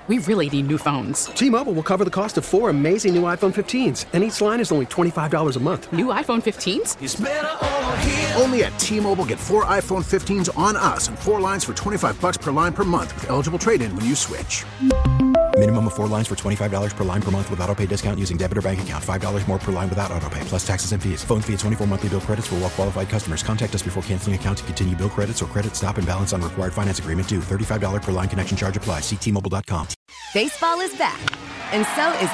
We really need new phones. T-Mobile will cover the cost of 4 amazing new iPhone 15s, and each line is only $25 a month. New iPhone 15s? It's better over here. Only at T-Mobile, get 4 iPhone 15s on us and 4 lines for $25 per line per month with eligible trade-in when you switch. Minimum of 4 lines for $25 per line per month with autopay discount using debit or bank account. $5 more per line without autopay, plus taxes and fees. Phone fee at 24 monthly bill credits for well-qualified customers. Contact us before canceling account to continue bill credits or credit stop and balance on required finance agreement due. $35 per line connection charge applies. See T-Mobile.com. Baseball is back, and so is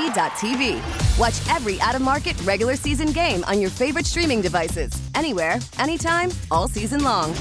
MLB.tv. Watch every out-of-market, regular season game on your favorite streaming devices. Anywhere, anytime, all season long.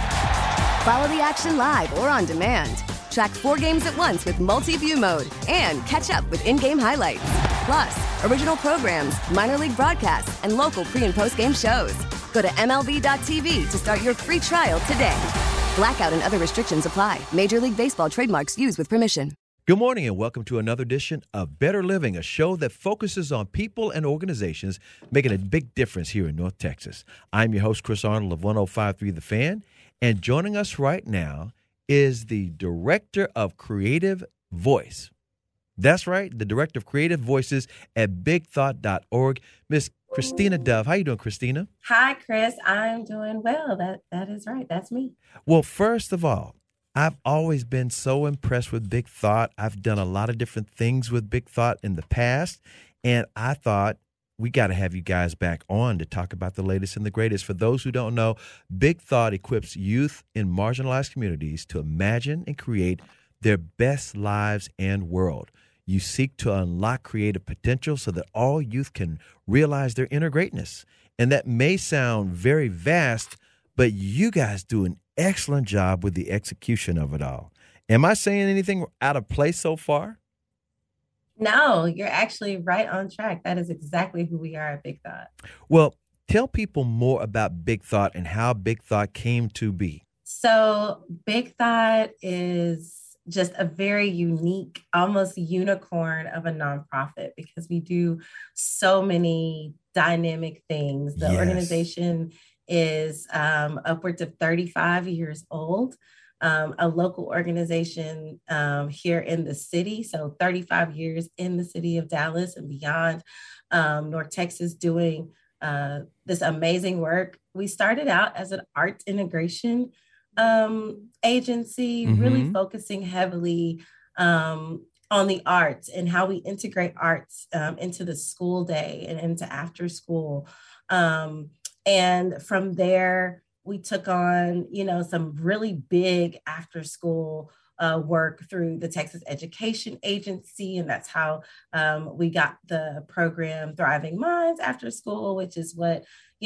Follow the action live or on demand. Track 4 games at once with multi-view mode and catch up with in-game highlights. Plus, original programs, minor league broadcasts, and local pre- and post-game shows. Go to MLB.tv to start your free trial today. Blackout and other restrictions apply. Major League Baseball trademarks used with permission. Good morning and welcome to another edition of Better Living, a show that focuses on people and organizations making a big difference here in North Texas. I'm your host, Chris Arnold of 105.3 The Fan, and joining us right now is the Director of Creative Voice. That's right, the Director of Creative Voices at BigThought.org, Miss Christina Dove. How you doing, Christina? Hi, Chris. I'm doing well. That is right. That's me. Well, first of all, I've always been so impressed with Big Thought. I've done a lot of different things with Big Thought in the past, and I thought we got to have you guys back on to talk about the latest and the greatest. For those who don't know, Big Thought equips youth in marginalized communities to imagine and create their best lives and world. You seek to unlock creative potential so that all youth can realize their inner greatness. And that may sound very vast, but you guys do an excellent job with the execution of it all. Am I saying anything out of place so far? No, you're actually right on track. That is exactly who we are at Big Thought. Well, tell people more about Big Thought and how Big Thought came to be. So Big Thought is just a very unique, almost unicorn of a nonprofit because we do so many dynamic things. The organization is upwards of 35 years old. A local organization here in the city. So 35 years in the city of Dallas and beyond, North Texas doing this amazing work. We started out as an arts integration agency, really focusing heavily on the arts and how we integrate arts into the school day and into after school. And from there, we took on, some really big after school work through the Texas Education Agency. And that's how we got the program Thriving Minds After School, which is what,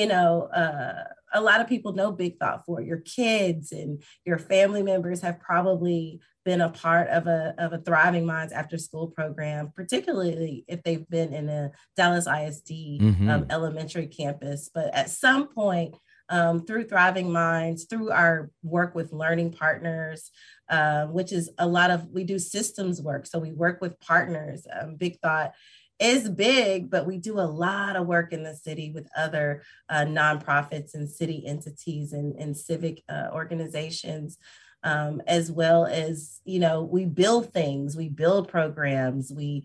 a lot of people know Big Thought for. Your kids and your family members have probably been a part of a Thriving Minds After School program, particularly if they've been in a Dallas ISD elementary campus. But at some point, through Thriving Minds, through our work with learning partners, which is we do systems work. So we work with partners. Big Thought is big, but we do a lot of work in the city with other nonprofits and city entities and civic organizations, as well as, we build things, we build programs, we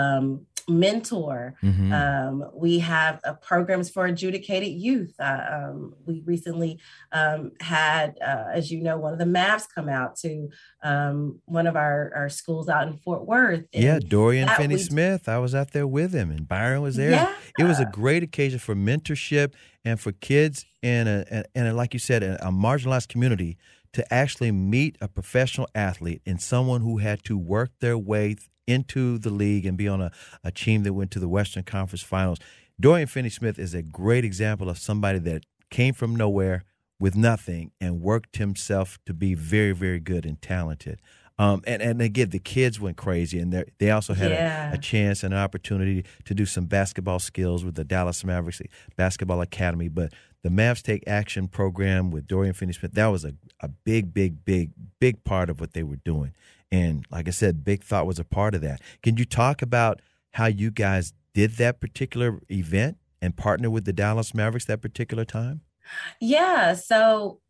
mentor. We have programs for adjudicated youth. We recently had, as you know, one of the Mavs come out to one of our schools out in Fort Worth. Dorian Finney-Smith. I was out there with him, and Byron was there. Yeah. It was a great occasion for mentorship and for kids and like you said, a marginalized community to actually meet a professional athlete and someone who had to work their way into the league and be on a team that went to the Western Conference Finals. Dorian Finney-Smith is a great example of somebody that came from nowhere with nothing and worked himself to be very, very good and talented. And again, the kids went crazy, and they also had a chance and an opportunity to do some basketball skills with the Dallas Mavericks Basketball Academy. But the Mavs Take Action program with Dorian Finney-Smith, that was a big, big, big, big part of what they were doing. And like I said, Big Thought was a part of that. Can you talk about how you guys did that particular event and partner with the Dallas Mavericks that particular time? Yeah. So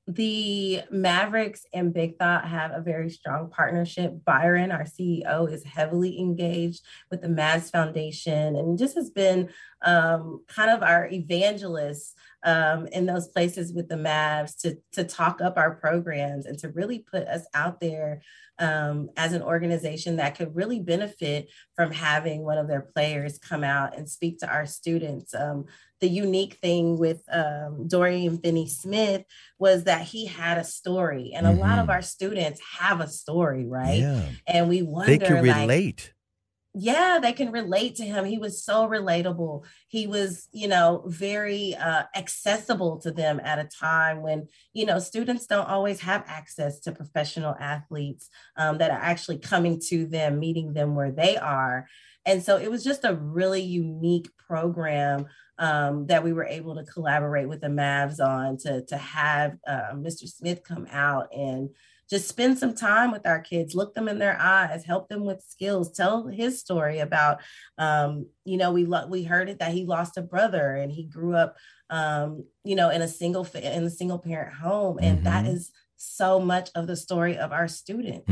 The Mavericks and Big Thought have a very strong partnership. Byron, our CEO, is heavily engaged with the Mavs Foundation and just has been kind of our evangelist in those places with the Mavs to talk up our programs and to really put us out there as an organization that could really benefit from having one of their players come out and speak to our students. The unique thing with Dorian Finney-Smith was that he had a story, and a lot of our students have a story, right? Yeah. And we wonder, they can relate. Yeah, they can relate to him. He was so relatable. He was, very accessible to them at a time when, students don't always have access to professional athletes that are actually coming to them, meeting them where they are. And so it was just a really unique program that we were able to collaborate with the Mavs on to have Mr. Smith come out and just spend some time with our kids, look them in their eyes, help them with skills, tell his story about, we heard it that he lost a brother and he grew up, in a single parent home. And that is so much of the story of our students.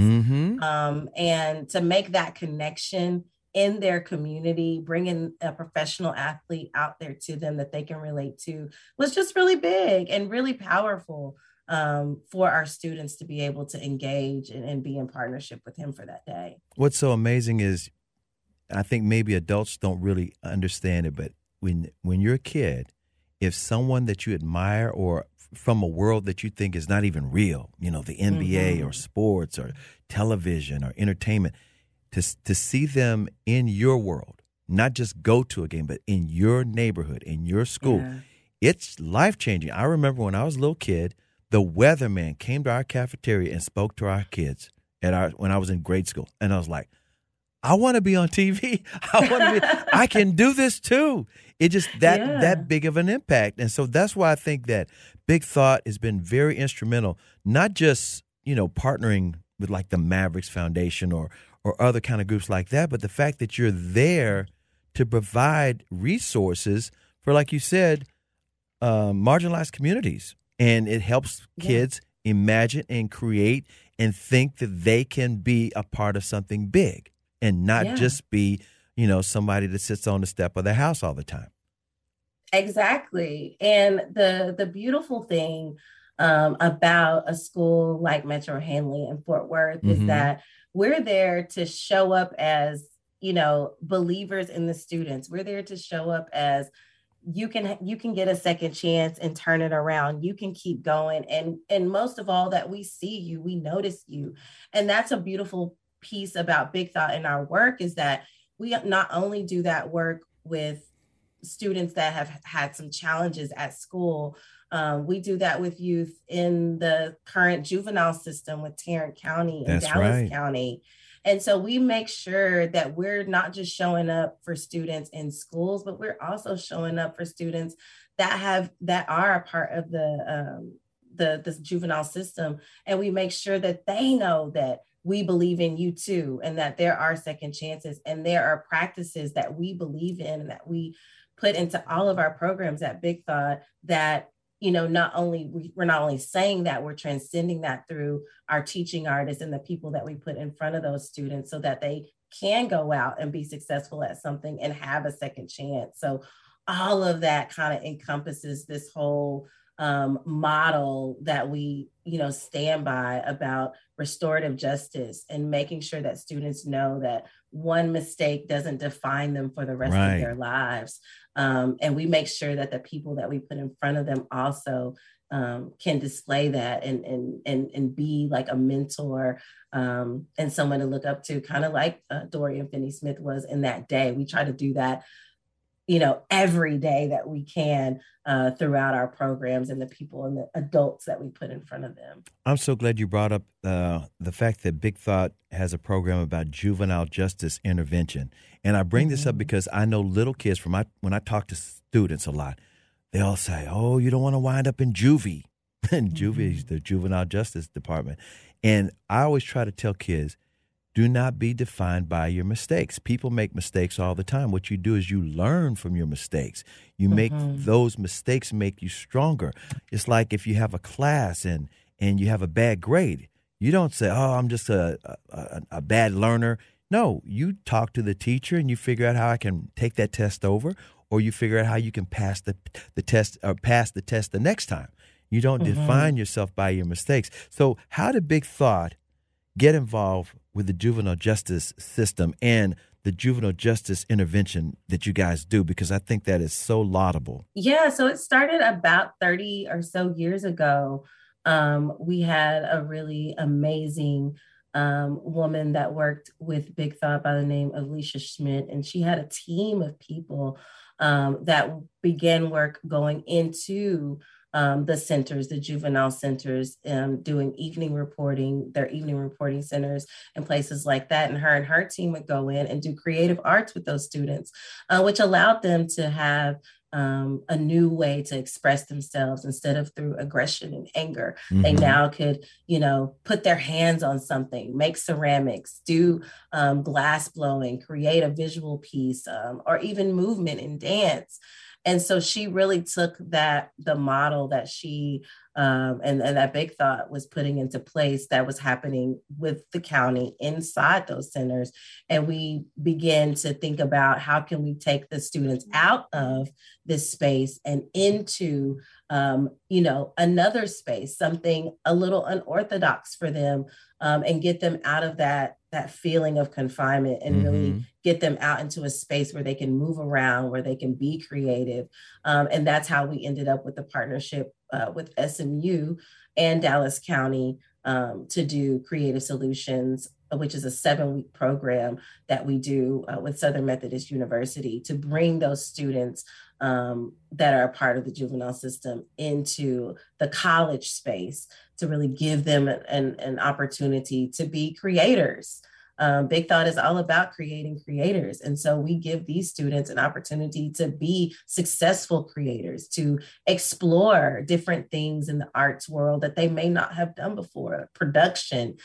And to make that connection in their community, bringing a professional athlete out there to them that they can relate to was just really big and really powerful. For our students to be able to engage and be in partnership with him for that day. What's so amazing is, I think maybe adults don't really understand it, but when you're a kid, if someone that you admire or from a world that you think is not even real, the NBA or sports or television or entertainment, to see them in your world, not just go to a game, but in your neighborhood, in your school, it's life-changing. I remember when I was a little kid, the weatherman came to our cafeteria and spoke to our kids when I was in grade school. And I was like, I want to be on TV. I can do this too. It just that big of an impact. And so that's why I think that Big Thought has been very instrumental, not just, partnering with like the Mavericks Foundation or other kind of groups like that, but the fact that you're there to provide resources for, like you said, marginalized communities. And it helps kids imagine and create and think that they can be a part of something big and not just be, somebody that sits on the step of their house all the time. Exactly. And the beautiful thing about a school like Metro Hanley and Fort Worth is that we're there to show up as, believers in the students. We're there to show up as you can get a second chance and turn it around. You can keep going. And most of all, that we see you, we notice you. And that's a beautiful piece about Big Thought in our work, is that we not only do that work with students that have had some challenges at school, we do that with youth in the current juvenile system with Tarrant County and Dallas County. And so we make sure that we're not just showing up for students in schools, but we're also showing up for students that are a part of the juvenile system. And we make sure that they know that we believe in you too, and that there are second chances, and there are practices that we believe in and that we put into all of our programs at Big Thought that, we're not only saying that, we're transcending that through our teaching artists and the people that we put in front of those students so that they can go out and be successful at something and have a second chance. So all of that kind of encompasses this whole model that we, stand by about restorative justice and making sure that students know that one mistake doesn't define them for the rest of their lives. And we make sure that the people that we put in front of them also can display that and be like a mentor and someone to look up to, kind of like Dorian Finney-Smith was in that day. We try to do that, every day that we can throughout our programs and the people and the adults that we put in front of them. I'm so glad you brought up the fact that Big Thought has a program about juvenile justice intervention. And I bring this up because I know little kids when I talk to students a lot, they all say, oh, you don't want to wind up in juvie. And juvie is the juvenile justice department. And I always try to tell kids, Do not be defined by your mistakes. People make mistakes all the time. What you do is you learn from your mistakes. You make those mistakes make you stronger. It's like if you have a class and you have a bad grade, you don't say, "Oh, I'm just a bad learner." No, you talk to the teacher and you figure out how I can take that test over, or you figure out how you can pass the test or pass the test the next time. You don't define yourself by your mistakes. So how did Big Thought get involved with the juvenile justice system and the juvenile justice intervention that you guys do? Because I think that is so laudable. Yeah, so it started about 30 or so years ago. We had a really amazing woman that worked with Big Thought by the name of Alicia Schmidt, and she had a team of people that began work going into the centers, the juvenile centers, doing their evening reporting centers and places like that. And her team would go in and do creative arts with those students, which allowed them to have a new way to express themselves instead of through aggression and anger. They now could, put their hands on something, make ceramics, do glass blowing, create a visual piece, or even movement and dance. And so she really took the model that she and that Big Thought was putting into place that was happening with the county inside those centers. And we began to think about how can we take the students out of this space and into, another space, something a little unorthodox for them, and get them out of that feeling of confinement and really get them out into a space where they can move around, where they can be creative. And that's how we ended up with the partnership with SMU and Dallas County to do Creative Solutions, which is a 7-week program that we do with Southern Methodist University to bring those students that are a part of the juvenile system into the college space to really give them an opportunity to be creators. Big Thought is all about creating creators. And so we give these students an opportunity to be successful creators, to explore different things in the arts world that they may not have done before: production,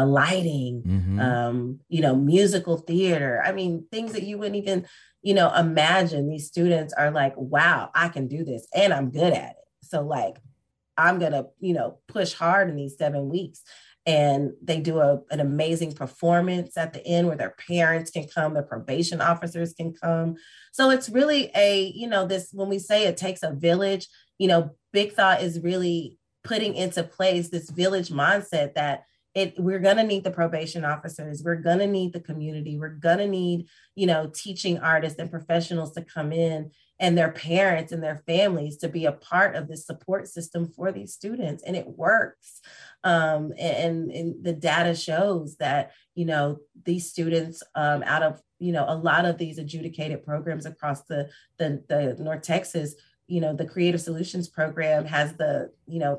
lighting, musical theater. I mean, things that you wouldn't even, imagine. These students are like, wow, I can do this and I'm good at it. So like, I'm going to, push hard in these 7 weeks. And they do an amazing performance at the end where their parents can come, their probation officers can come. So it's really when we say it takes a village, Big Thought is really putting into place this village mindset that we're going to need the probation officers. We're going to need the community. We're going to need, teaching artists and professionals to come in, and their parents and their families to be a part of this support system for these students. And it works. And the data shows that, these students out of, a lot of these adjudicated programs across the North Texas, the Creative Solutions program has the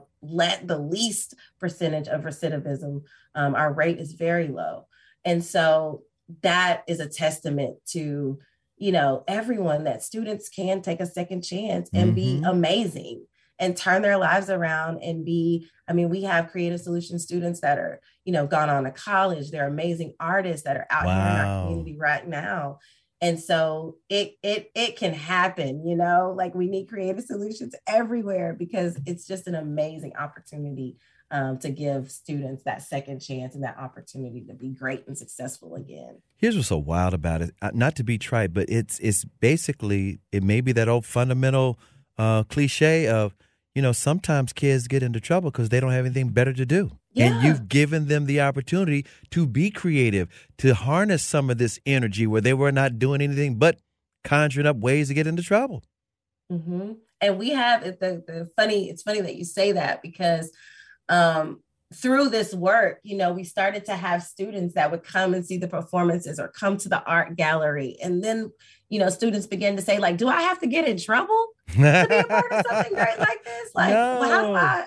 least percentage of recidivism. Our rate is very low. And so that is a testament to, everyone, that students can take a second chance and be amazing and turn their lives around and we have Creative Solutions students that are, gone on to college. They're amazing artists that are out here in our community right now. And so it can happen, like we need Creative Solutions everywhere because it's just an amazing opportunity to give students that second chance and that opportunity to be great and successful again. Here's what's so wild about it. Not to be trite, but it's basically, it may be that old fundamental cliche of, sometimes kids get into trouble because they don't have anything better to do. Yeah. And you've given them the opportunity to be creative, to harness some of this energy where they were not doing anything but conjuring up ways to get into trouble. Mm-hmm. And we have it's funny that you say that because through this work, we started to have students that would come and see the performances or come to the art gallery. And then, students began to say, like, do I have to get in trouble to be a part of something great like this? Like, No. well,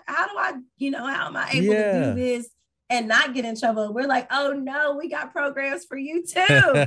how am I able to do this and not get in trouble? We're like, oh no, we got programs for you too.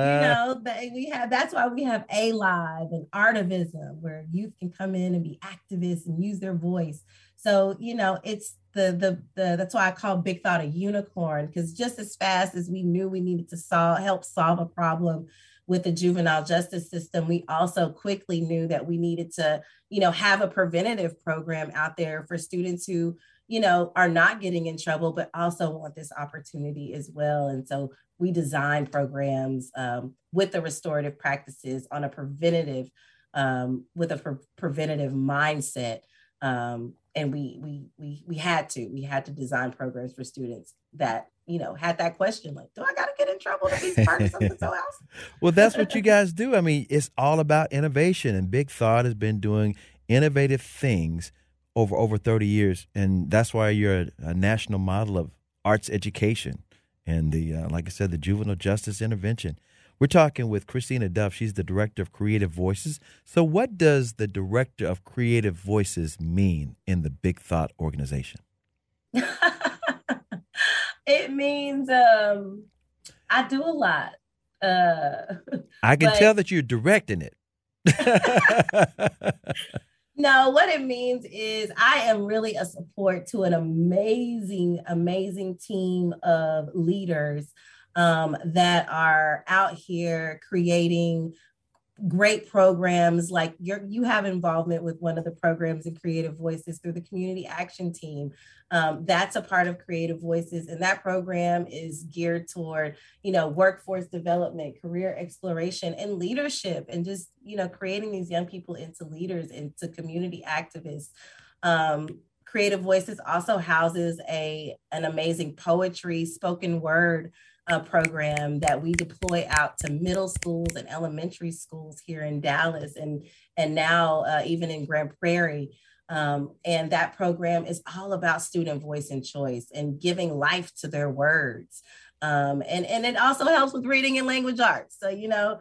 That's why we have A-Live and Artivism, where youth can come in and be activists and use their voice. So, it's that's why I call Big Thought a unicorn, because just as fast as we knew we needed to help solve a problem with the juvenile justice system, we also quickly knew that we needed to, have a preventative program out there for students who, are not getting in trouble, but also want this opportunity as well. And so we designed programs with the restorative practices on a preventative, with a preventative mindset. And we had to design programs for students that, had that question, like, do I got to get in trouble to be part of something so else? Well, that's what you guys do. I mean, it's all about innovation, and Big Thought has been doing innovative things over 30 years. And that's why you're a national model of arts education and the, like I said, the juvenile justice intervention. We're talking with Christina Duff. She's the Director of Creative Voices. So what does the Director of Creative Voices mean in the Big Thought organization? It means I do a lot. I can tell that you're directing it. No, what it means is I am really a support to an amazing, amazing team of leaders that are out here creating great programs. Like you have involvement with one of the programs in Creative Voices through the Community Action Team. That's a part of Creative Voices, and that program is geared toward, workforce development, career exploration, and leadership, and just, creating these young people into leaders, into community activists. Creative Voices also houses an amazing poetry, spoken word program that we deploy out to middle schools and elementary schools here in Dallas and now even in Grand Prairie. And that program is all about student voice and choice and giving life to their words. And it also helps with reading and language arts. So,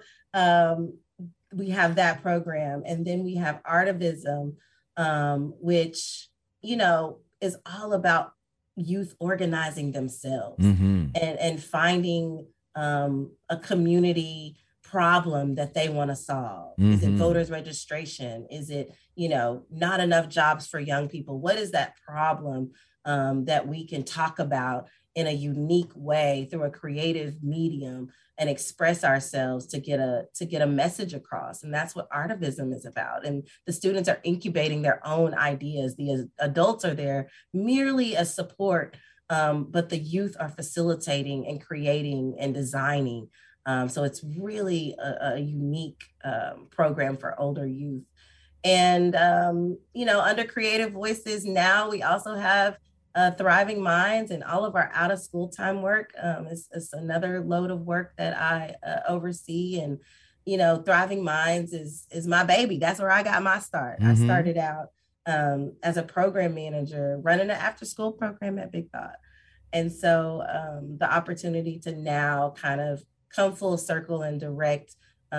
we have that program. And then we have Artivism, which, is all about youth organizing themselves and finding a community problem that they want to solve. Is it voters registration? Is it, not enough jobs for young people? What is that problem that we can talk about in a unique way through a creative medium and express ourselves to get a message across? And that's what Artivism is about. And the students are incubating their own ideas. The adults are there merely as support, but the youth are facilitating and creating and designing. So it's really a unique program for older youth. And, under Creative Voices now, we also have Thriving Minds, and all of our out of school time work is another load of work that I oversee. And, Thriving Minds is my baby. That's where I got my start. I started out as a program manager running an after school program at Big Thought. And so the opportunity to now kind of come full circle and direct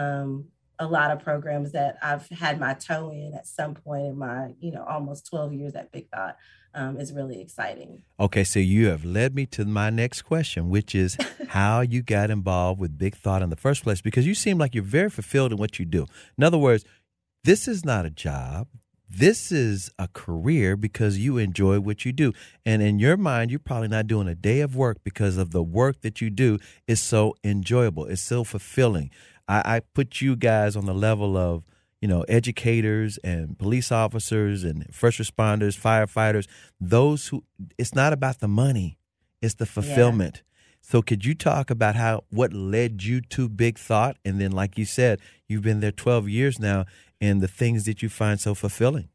a lot of programs that I've had my toe in at some point in my, almost 12 years at Big Thought is really exciting. Okay, so you have led me to my next question, which is how you got involved with Big Thought in the first place, because you seem like you're very fulfilled in what you do. In other words, this is not a job. This is a career because you enjoy what you do. And in your mind, you're probably not doing a day of work because of the work that you do is so enjoyable. It's so fulfilling. I put you guys on the level of, educators and police officers and first responders, firefighters, those who, it's not about the money, it's the fulfillment. Yeah. So could you talk about what led you to Big Thought? And then, like you said, you've been there 12 years now, and the things that you find so fulfilling.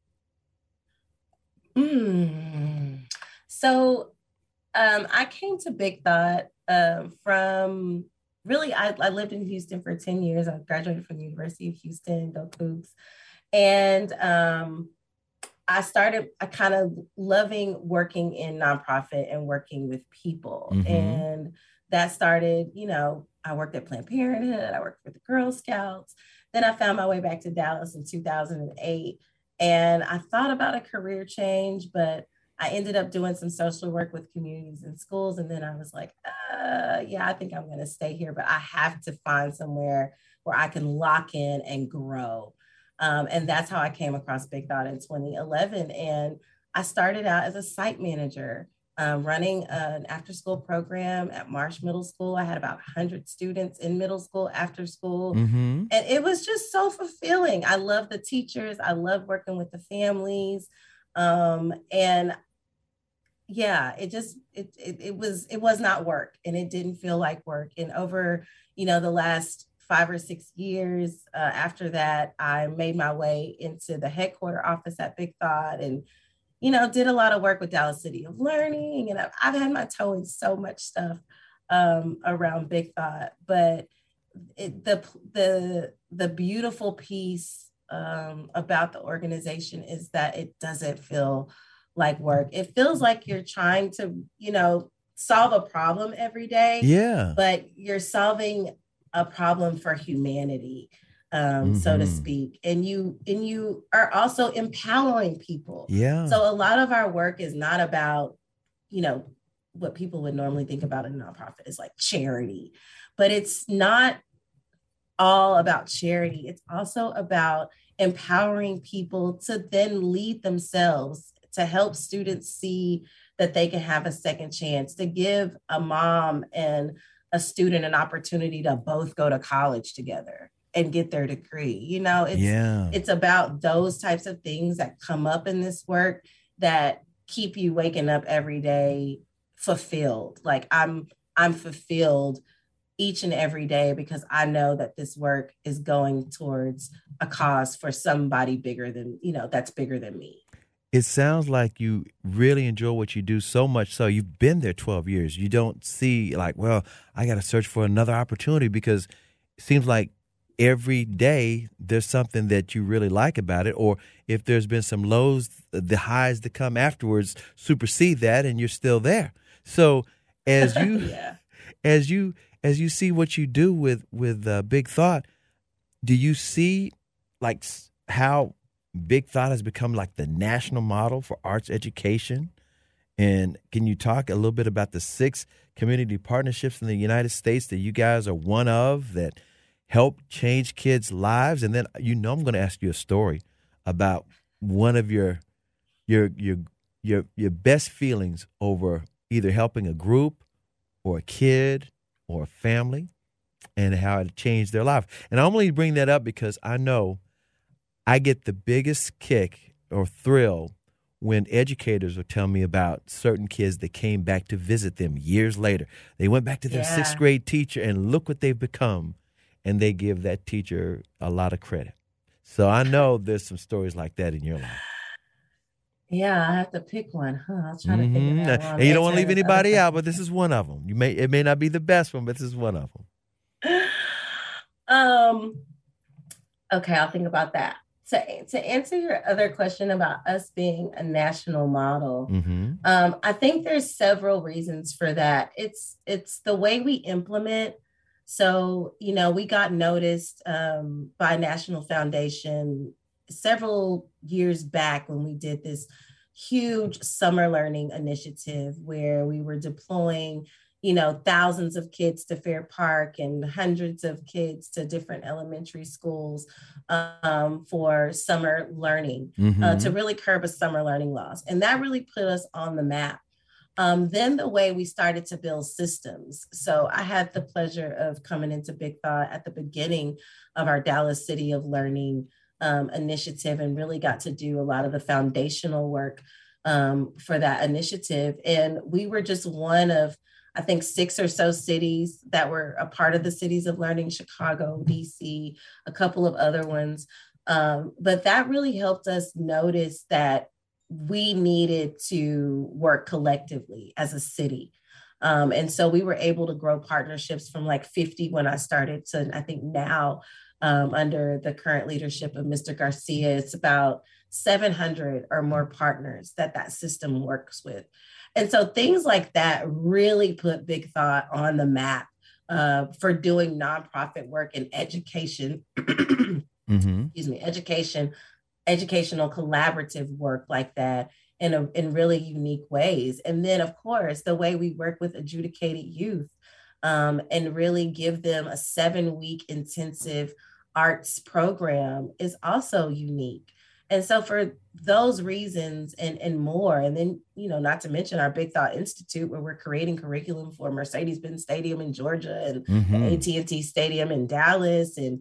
So I came to Big Thought from, really, I lived in Houston for 10 years. I graduated from the University of Houston, go Cougs. And I kind of loving working in nonprofit and working with people. And that started, I worked at Planned Parenthood, I worked with the Girl Scouts. Then I found my way back to Dallas in 2008. And I thought about a career change, but I ended up doing some social work with communities and schools. And then I was like, I think I'm going to stay here, but I have to find somewhere where I can lock in and grow. And that's how I came across Big Thought in 2011. And I started out as a site manager, running an after school program at Marsh Middle School. I had about 100 students in middle school after school. Mm-hmm. And it was just so fulfilling. I love the teachers. I love working with the families. And yeah, it was not work, and it didn't feel like work. And over, the last 5 or 6 years after that, I made my way into the headquarter office at Big Thought, and did a lot of work with Dallas City of Learning, and I've had my toe in so much stuff around Big Thought. But the beautiful piece about the organization is that it doesn't feel like work. It feels like you're trying to, solve a problem every day. Yeah. But you're solving a problem for humanity, so to speak. And you are also empowering people. Yeah. So a lot of our work is not about, what people would normally think about in a nonprofit is like charity, but it's not all about charity. It's also about empowering people to then lead themselves, to help students see that they can have a second chance, to give a mom and a student an opportunity to both go to college together and get their degree. It's about those types of things that come up in this work that keep you waking up every day fulfilled. Like I'm fulfilled each and every day because I know that this work is going towards a cause for somebody bigger than, that's bigger than me. It sounds like you really enjoy what you do so much so you've been there 12 years. You don't see like, well, I got to search for another opportunity, because it seems like every day there's something that you really like about it. Or if there's been some lows, the highs that come afterwards supersede that and you're still there. So as you yeah. as you see what you do with Big Thought, do you see like how Big Thought has become like the national model for arts education? And can you talk a little bit about the 6 community partnerships in the United States that you guys are one of that help change kids' lives? And then I'm going to ask you a story about one of your best feelings over either helping a group or a kid or a family and how it changed their life. And I only bring that up because I know I get the biggest kick or thrill when educators will tell me about certain kids that came back to visit them years later. They went back to their 6th grade teacher and look what they've become. And they give that teacher a lot of credit. So I know there's some stories like that in your life. Yeah, I have to pick one. I'll try to figure that out. And you don't want to leave anybody out, but this is one of them. It may not be the best one, but this is one of them. Okay, I'll think about that. To answer your other question about us being a national model, I think there's several reasons for that. It's the way we implement. So, we got noticed by National Foundation several years back when we did this huge summer learning initiative where we were deploying thousands of kids to Fair Park and hundreds of kids to different elementary schools for summer learning to really curb a summer learning loss. And that really put us on the map. Then the way we started to build systems. So I had the pleasure of coming into Big Thought at the beginning of our Dallas City of Learning initiative and really got to do a lot of the foundational work for that initiative. And we were just one of, I think, 6 or so cities that were a part of the Cities of Learning, Chicago, DC, a couple of other ones. But that really helped us notice that we needed to work collectively as a city. And so we were able to grow partnerships from like 50 when I started to, I think now, under the current leadership of Mr. Garcia, it's about 700 or more partners that system works with. And so things like that really put Big Thought on the map for doing nonprofit work in education, educational collaborative work like that in really unique ways. And then, of course, the way we work with adjudicated youth and really give them a 7-week intensive arts program is also unique. And so for those reasons and more, and then, not to mention our Big Thought Institute, where we're creating curriculum for Mercedes-Benz Stadium in Georgia and AT&T Stadium in Dallas, and,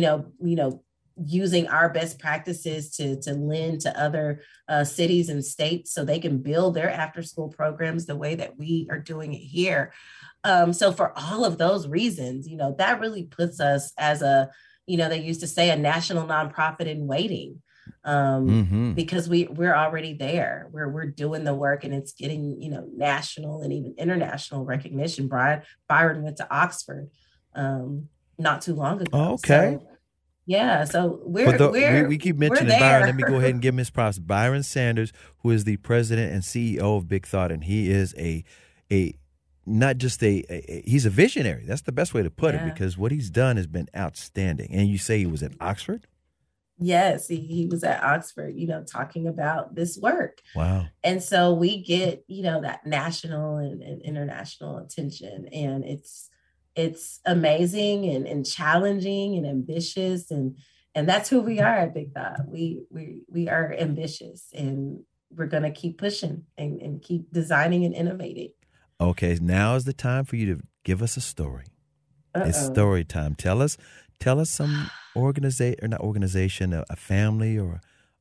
using our best practices to lend to other cities and states so they can build their after-school programs the way that we are doing it here. So for all of those reasons, that really puts us as they used to say, a national nonprofit in waiting. Because we're already there, we're doing the work, and it's getting, national and even international recognition. Byron went to Oxford not too long ago. Okay. So, yeah. So we keep mentioning Byron. Let me go ahead and give him his props. Byron Sanders, who is the president and CEO of Big Thought, and he is not just he's a visionary. That's the best way to put it, because what he's done has been outstanding. And you say he was at Oxford? Yes, he was at Oxford, talking about this work. Wow. And so we get, that national and international attention, and it's amazing and challenging and ambitious. And that's who we are at Big Thought. We are ambitious, and we're going to keep pushing and keep designing and innovating. Okay. Now is the time for you to give us a story. It's story time. Tell us some organization, a family or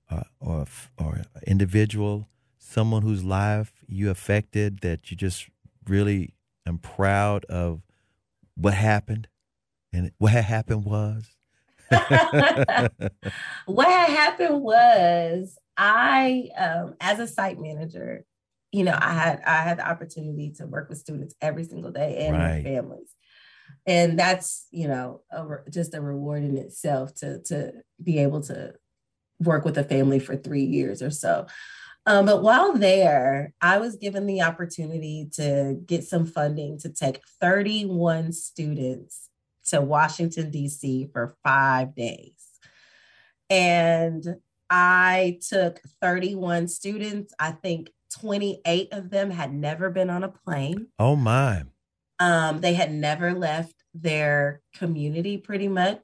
individual, someone whose life you affected that you just really am proud of what happened, and what had happened was. What had happened was I, as a site manager, I had the opportunity to work with students every single day and their families. And that's, just a reward in itself to be able to work with a family for 3 years or so. But while there, I was given the opportunity to get some funding to take 31 students to Washington, D.C. for 5 days. And I took 31 students. I think 28 of them had never been on a plane. Oh, my. They had never left their community pretty much.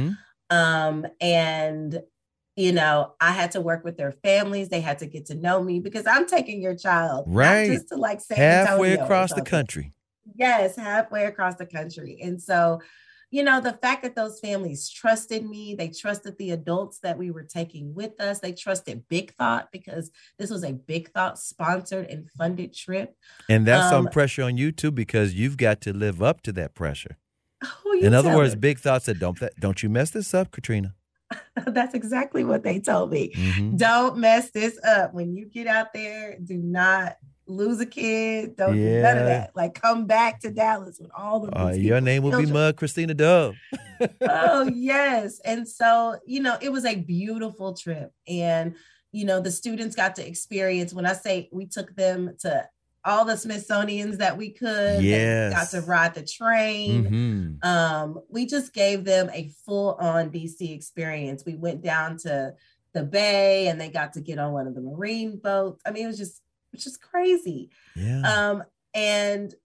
And, I had to work with their families. They had to get to know me, because I'm taking your child. Right. Not just to San halfway Antonio across the country. Yes, halfway across the country. And so, the fact that those families trusted me, they trusted the adults that we were taking with us. They trusted Big Thought, because this was a Big Thought sponsored and funded trip. And that's some pressure on you too, because you've got to live up to that pressure. In other words, Big Thought said, don't you mess this up, Katrina. That's exactly what they told me. Don't mess this up. When you get out there, do not lose a kid. Don't do none of that. Like, come back to Dallas with all the your name will be Mud Christina Dove. Oh, yes. And so, it was a beautiful trip. And, the students got to experience, when I say we took them to all the Smithsonians that we could. Yes. They got to ride the train. We just gave them a full-on DC experience. We went down to the bay, and they got to get on one of the marine boats. I mean, it was just crazy. Yeah. And,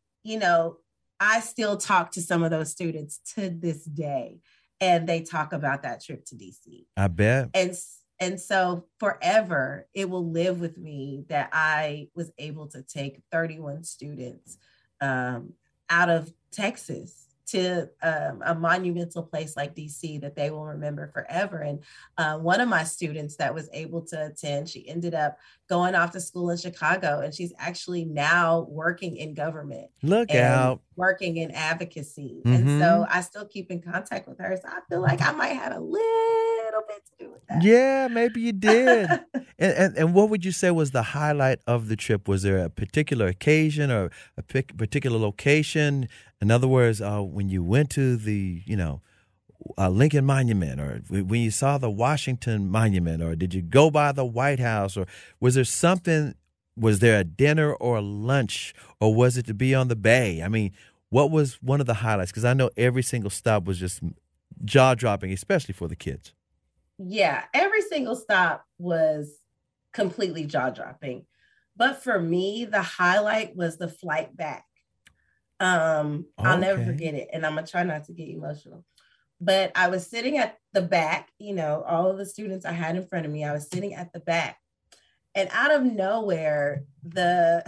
I still talk to some of those students to this day, and they talk about that trip to DC. I bet. And so forever, it will live with me that I was able to take 31 students out of Texas to a monumental place like DC that they will remember forever. And one of my students that was able to attend, she ended up going off to school in Chicago, and she's actually now working in government. Look out. Working in advocacy. And so I still keep in contact with her. So I feel like I might have a little bit to do with that. Yeah, maybe you did. and what would you say was the highlight of the trip? Was there a particular occasion or a particular location? In other words, when you went to the, Lincoln Monument, or when you saw the Washington Monument, or did you go by the White House, or was there something, was there a dinner or a lunch, or was it to be on the bay? I mean, what was one of the highlights? Because I know every single stop was just jaw-dropping, especially for the kids. Yeah, every single stop was completely jaw-dropping. But for me, the highlight was the flight back. I'll never forget it. And I'm going to try not to get emotional. But I was sitting at the back, all of the students I had in front of me, I was sitting at the back. And out of nowhere, the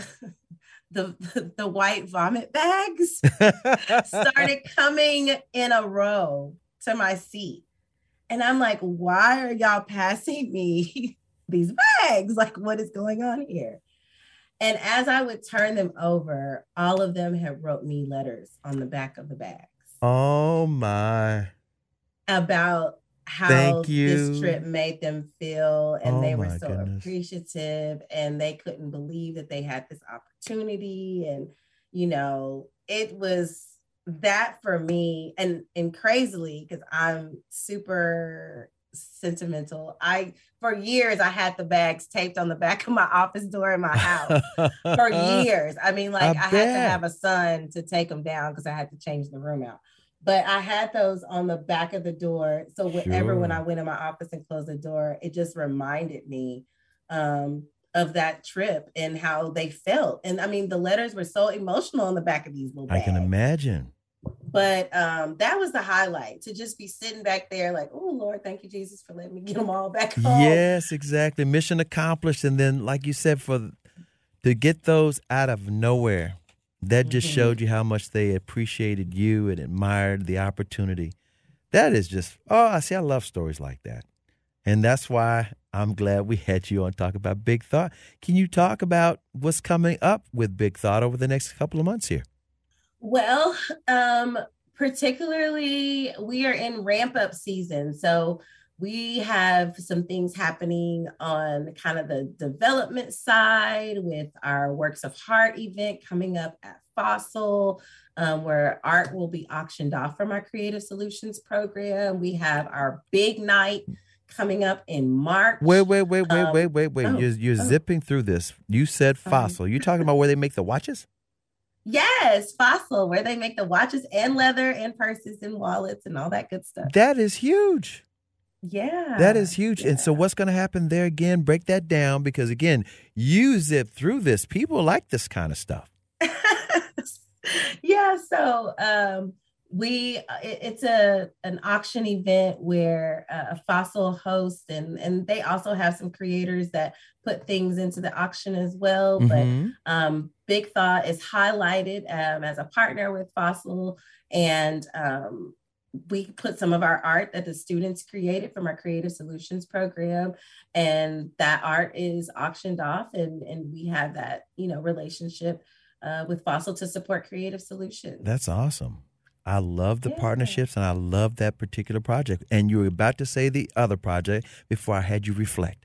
white vomit bags started coming in a row to my seat. And I'm like, why are y'all passing me these bags? Like, what is going on here? And as I would turn them over, all of them had wrote me letters on the back of the bags. Oh my. About how this trip made them feel. And they were so appreciative, and they couldn't believe that they had this opportunity. And, it was that for me, and crazily, because I'm super sentimental. For years, I had the bags taped on the back of my office door in my house for years. I mean, I had to have a son to take them down because I had to change the room out. But I had those on the back of the door. So when I went in my office and closed the door, it just reminded me of that trip and how they felt. And I mean, the letters were so emotional on the back of these little bags. I can imagine. But that was the highlight, to just be sitting back there like, oh, Lord, thank you, Jesus, for letting me get them all back home. Yes, exactly. Mission accomplished. And then, like you said, to get those out of nowhere, that just showed you how much they appreciated you and admired the opportunity. That is just, I love stories like that. And that's why I'm glad we had you on Talk About Big Thought. Can you talk about what's coming up with Big Thought over the next couple of months here? Well, particularly we are in ramp up season. So we have some things happening on kind of the development side with our Works of Heart event coming up at Fossil, where art will be auctioned off from our Creative Solutions program. We have our big night coming up in March. Wait. You're zipping through this. You said Fossil. You talking about where they make the watches? Yes, Fossil, where they make the watches and leather and purses and wallets and all that good stuff. That is huge. Yeah. That is huge. Yeah. And so what's going to happen there again? Break that down, because, again, you zip through this. People like this kind of stuff. Yeah. So it's an auction event where Fossil hosts, and they also have some creators that put things into the auction as well. Mm-hmm. But Big Thought is highlighted as a partner with Fossil, and we put some of our art that the students created from our Creative Solutions program, and that art is auctioned off, and we have that relationship with Fossil to support Creative Solutions. That's awesome. I love the partnerships, and I love that particular project. And you were about to say the other project before I had you reflect.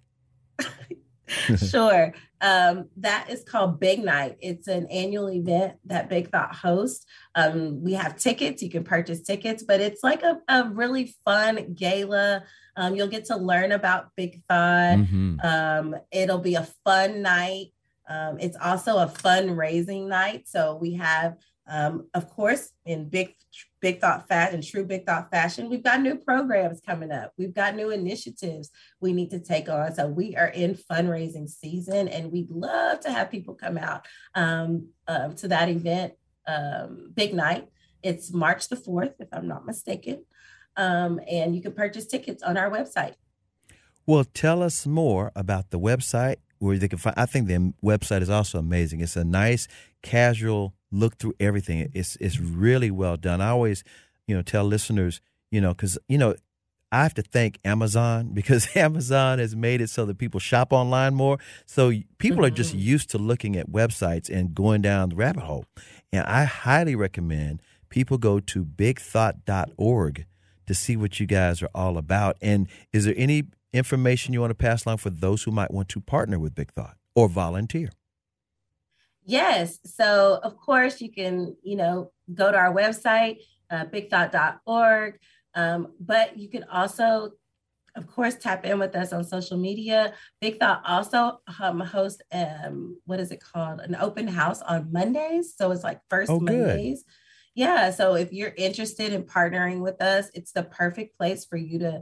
Sure. That is called Big Night. It's an annual event that Big Thought hosts. We have tickets. You can purchase tickets, but it's like a really fun gala. You'll get to learn about Big Thought. Mm-hmm. It'll be a fun night. It's also a fundraising night. So we have, of course, in Big Thought true Big Thought fashion, we've got new programs coming up. We've got new initiatives we need to take on. So we are in fundraising season, and we'd love to have people come out to that event, Big Night. It's March the 4th, if I'm not mistaken. And you can purchase tickets on our website. Well, tell us more about the website where they can find. I think the website is also amazing. It's a nice, casual look through everything. It's really well done. I always, tell listeners, because, I have to thank Amazon, because Amazon has made it so that people shop online more. So people are just used to looking at websites and going down the rabbit hole. And I highly recommend people go to bigthought.org to see what you guys are all about. And is there any information you want to pass along for those who might want to partner with Big Thought or volunteer? Yes. So, of course, you can, go to our website, bigthought.org. But you can also, of course, tap in with us on social media. Big Thought also hosts, what is it called? An open house on Mondays. So it's like first Mondays. Yeah. So if you're interested in partnering with us, it's the perfect place for you to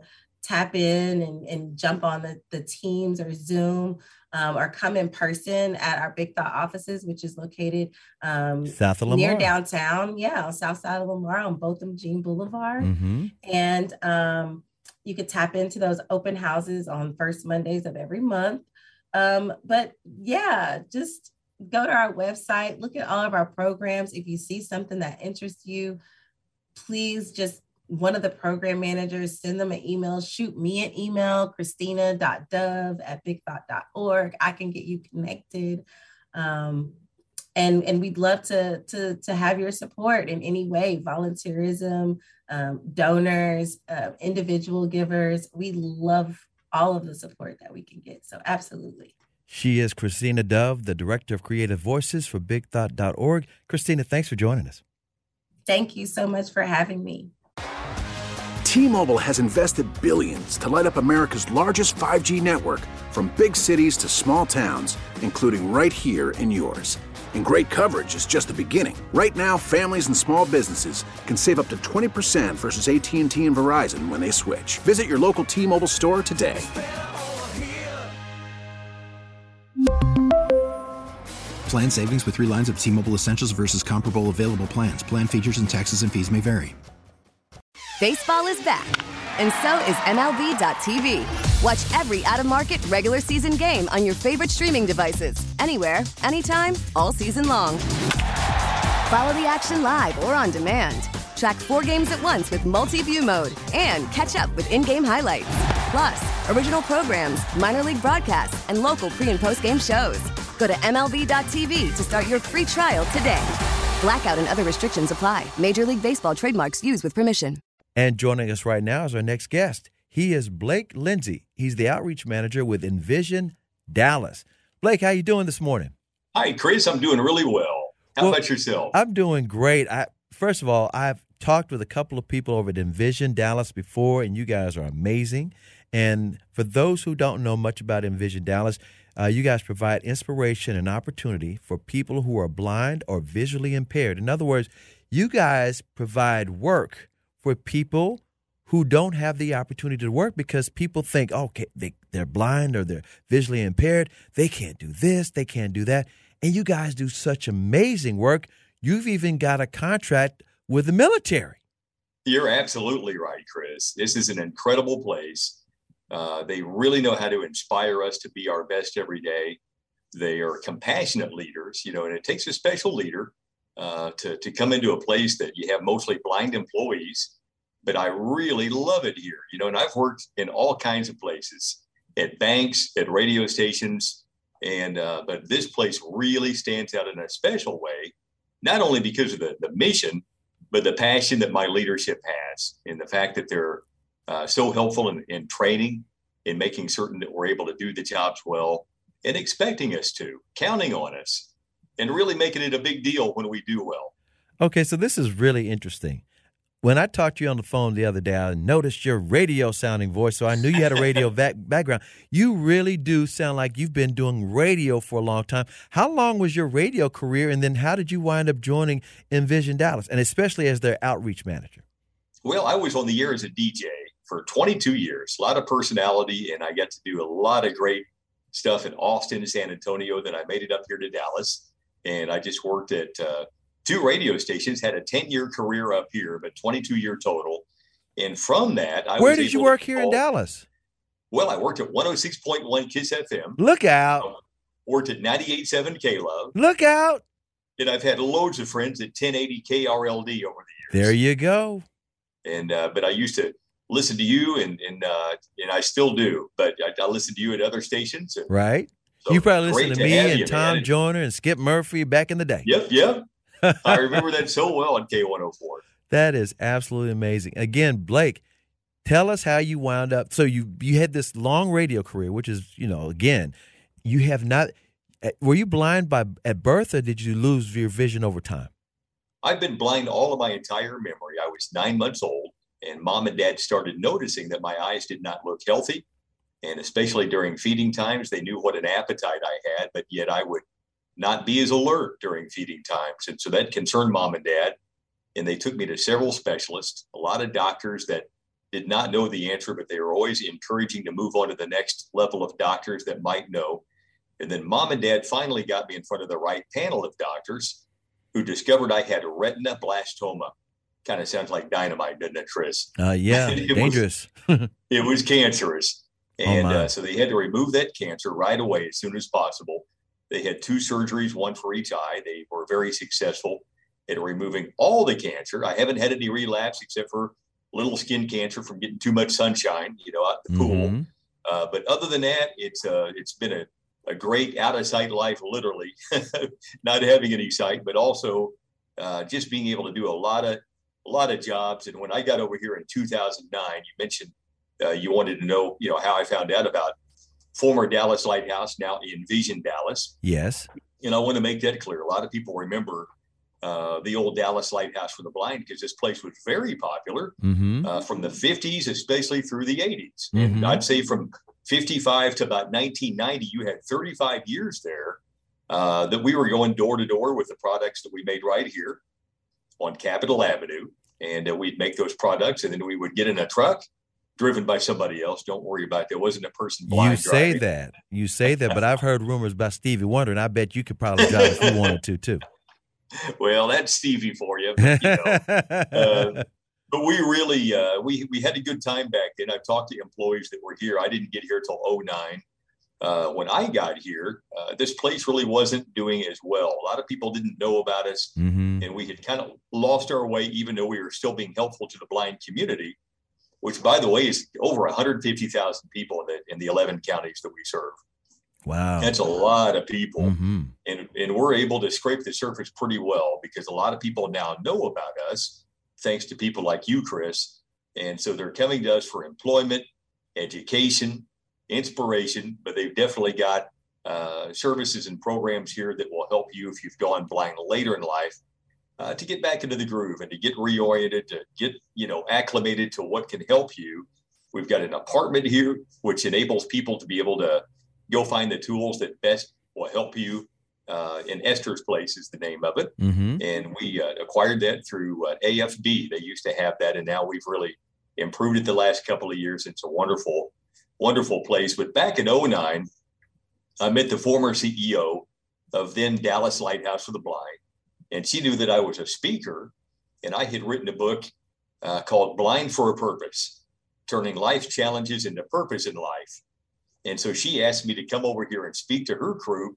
tap in and jump on the Teams or Zoom, or come in person at our Big Thought offices, which is located south of Lamar, near downtown. Yeah, on south side of Lamar on Botham Jean Boulevard. Mm-hmm. And you could tap into those open houses on first Mondays of every month. But yeah, just go to our website, look at all of our programs. If you see something that interests you, please just one of the program managers, send them an email, shoot me an email, christina.dove@bigthought.org. I can get you connected. And we'd love to have your support in any way, volunteerism, donors, individual givers. We love all of the support that we can get. So absolutely. She is Christina Dove, the Director of Creative Voices for BigThought.org. Christina, thanks for joining us. Thank you so much for having me. T-Mobile has invested billions to light up America's largest 5G network, from big cities to small towns, including right here in yours. And great coverage is just the beginning. Right now, families and small businesses can save up to 20% versus AT&T and Verizon when they switch. Visit your local T-Mobile store today. Plan savings with 3 lines of T-Mobile Essentials versus comparable available plans. Plan features and taxes and fees may vary. Baseball is back, and so is MLB.tv. Watch every out-of-market regular season game on your favorite streaming devices, anywhere, anytime, all season long. Follow the action live or on demand. Track 4 games at once with multi-view mode and catch up with in-game highlights. Plus, original programs, minor league broadcasts, and local pre- and post-game shows. Go to MLB.tv to start your free trial today. Blackout and other restrictions apply. Major League Baseball trademarks used with permission. And joining us right now is our next guest. He is Blake Lindsay. He's the outreach manager with Envision Dallas. Blake, how you doing this morning? Hi, Chris. I'm doing really well. How about yourself? I'm doing great. First of all, I've talked with a couple of people over at Envision Dallas before, and you guys are amazing. And for those who don't know much about Envision Dallas, you guys provide inspiration and opportunity for people who are blind or visually impaired. In other words, you guys provide work for people who don't have the opportunity to work because people think, okay, they're blind or they're visually impaired. They can't do this. They can't do that. And you guys do such amazing work. You've even got a contract with the military. You're absolutely right, Chris. This is an incredible place. They really know how to inspire us to be our best every day. They are compassionate leaders, and it takes a special leader to come into a place that you have mostly blind employees. But I really love it here, and I've worked in all kinds of places, at banks, at radio stations, and but this place really stands out in a special way, not only because of the mission, but the passion that my leadership has, and the fact that they're so helpful in training, in making certain that we're able to do the jobs well, and expecting us to, counting on us, and really making it a big deal when we do well. Okay, so this is really interesting. When I talked to you on the phone the other day, I noticed your radio-sounding voice, so I knew you had a radio background. You really do sound like you've been doing radio for a long time. How long was your radio career, and then how did you wind up joining Envision Dallas, and especially as their outreach manager? Well, I was on the air as a DJ for 22 years, a lot of personality, and I got to do a lot of great stuff in Austin and San Antonio. Then I made it up here to Dallas, and I just worked at 2 radio stations, had a 10-year career up here, but 22-year total. And from that, Where did you work here in Dallas? Well, I worked at 106.1 KISS FM. Look out. Worked at 98.7 K-Love. Look out. And I've had loads of friends at 1080 KRLD over the years. There you go. And but I used to listen to you, and I still do. But I listen to you at other stations. Right. So you probably listened to me and you, Tom man. Joyner and Skip Murphy back in the day. Yep. I remember that so well on K104. That is absolutely amazing. Again, Blake, tell us how you wound up. So you had this long radio career, which is, again, you have not – were you blind at birth, or did you lose your vision over time? I've been blind all of my entire memory. I was 9 months old, and Mom and Dad started noticing that my eyes did not look healthy. And especially during feeding times, they knew what an appetite I had, but yet I would not be as alert during feeding times. And so that concerned Mom and Dad. And they took me to several specialists, a lot of doctors that did not know the answer, but they were always encouraging to move on to the next level of doctors that might know. And then mom and dad finally got me in front of the right panel of doctors who discovered I had retinoblastoma. Kind of sounds like dynamite, doesn't it, Chris? Yeah, dangerous. It was cancerous. And so they had to remove that cancer right away as soon as possible. They had 2 surgeries, one for each eye. They were very successful in removing all the cancer. I haven't had any relapse except for little skin cancer from getting too much sunshine, out in the pool. But other than that, it's been a great out of sight life, literally, not having any sight, but also just being able to do a lot of jobs. And when I got over here in 2009, you mentioned you wanted to know, how I found out about former Dallas Lighthouse, now Envision Dallas. Yes. And I want to make that clear. A lot of people remember the old Dallas Lighthouse for the Blind because this place was very popular from the 50s, especially through the 80s. And I'd say from 55 to about 1990, you had 35 years there that we were going door to door with the products that we made right here on Capitol Avenue. And we'd make those products, and then we would get in a truck driven by somebody else. Don't worry about it. There wasn't a person blind You say that, but I've heard rumors about Stevie Wonder, and I bet you could probably drive if you wanted to, too. Well, that's Stevie for you. But, but we really, we had a good time back then. I've talked to employees that were here. I didn't get here till 2009. When I got here, this place really wasn't doing as well. A lot of people didn't know about us, and we had kind of lost our way, even though we were still being helpful to the blind community, which, by the way, is over 150,000 people in the 11 counties that we serve. Wow. That's a lot of people. And we're able to scrape the surface pretty well because a lot of people now know about us, thanks to people like you, Chris. And so they're coming to us for employment, education, inspiration, but they've definitely got services and programs here that will help you if you've gone blind later in life to get back into the groove and to get reoriented, to get, acclimated to what can help you. We've got an apartment here, which enables people to be able to go find the tools that best will help you. In Esther's Place is the name of it. And we acquired that through AFB. They used to have that, and now we've really improved it the last couple of years. It's a wonderful, wonderful place. But back in 2009, I met the former CEO of then Dallas Lighthouse for the Blind, and she knew that I was a speaker, and I had written a book called Blind for a Purpose, turning life challenges into purpose in life. And so she asked me to come over here and speak to her group.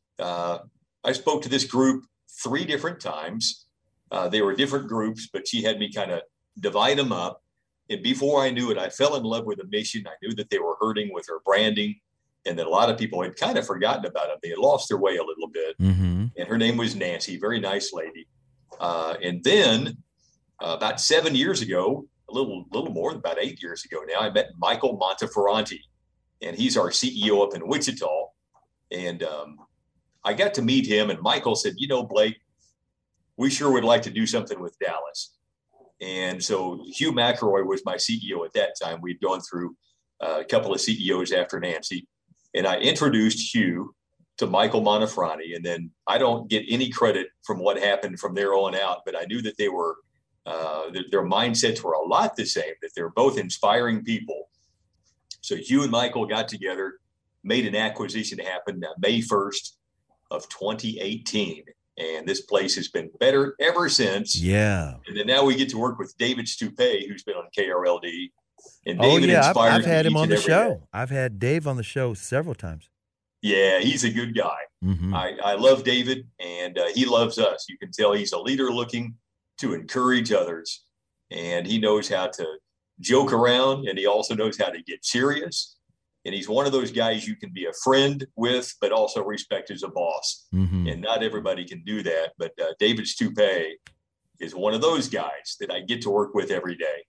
I spoke to this group 3 different times. They were different groups, but she had me kind of divide them up. And before I knew it, I fell in love with the mission. I knew that they were hurting with their branding and that a lot of people had kind of forgotten about them. They had lost their way a little bit. And her name was Nancy, very nice lady. And then about 7 years ago, a little more than about 8 years ago now, I met Michael Monteferranti, and he's our CEO up in Wichita. And I got to meet him, and Michael said, Blake, we sure would like to do something with Dallas. And so Hugh McElroy was my CEO at that time. We'd gone through a couple of CEOs after Nancy, and I introduced Hugh to Michael Monteferranti. And then I don't get any credit from what happened from there on out, but I knew that they were, their mindsets were a lot the same, that they're both inspiring people. So Hugh and Michael got together, made an acquisition happen May 1st of 2018. And this place has been better ever since. Yeah. And then now we get to work with David Stupé, who's been on KRLD. And David inspired I've had him on the show. Day. I've had Dave on the show several times. Yeah, he's a good guy. I love David, and he loves us. You can tell he's a leader looking to encourage others. And he knows how to joke around, and he also knows how to get serious. And he's one of those guys you can be a friend with, but also respect as a boss. And not everybody can do that. But David Stupé is one of those guys that I get to work with every day.